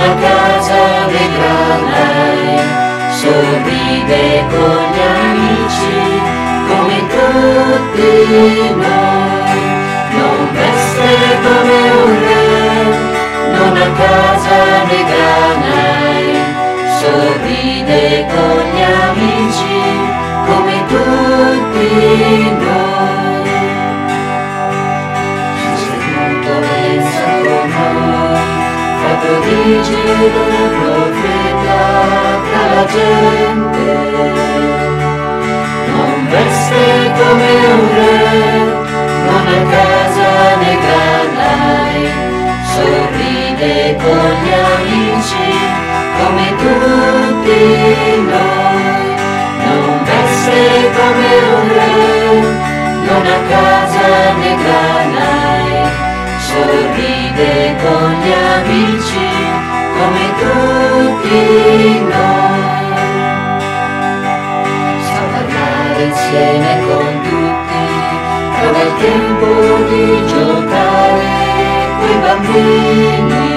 a casa dei granai, sorride con gli amici come tutti noi, non veste come un re, non a casa dei granai, sorride con gli amici come tutti noi. Gesù pensa con noi, fa prodigi da profeta tra la gente, non veste come un re, non a casa nei granai, sorride con gli amici come tutti noi, non veste come un re, non a casa nei granai, sorride con gli amici come tutti noi. Sa parlare insieme con tutti, trova il tempo di giocare coi bambini,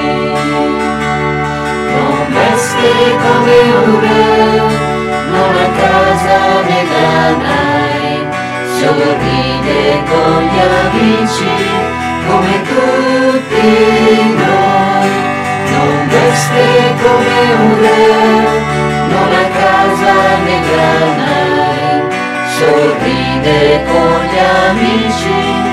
non veste come un re, non a casa nei granai, sorride con gli amici come tutti noi, non veste come un re, non a casa nei granai, sorride con gli amici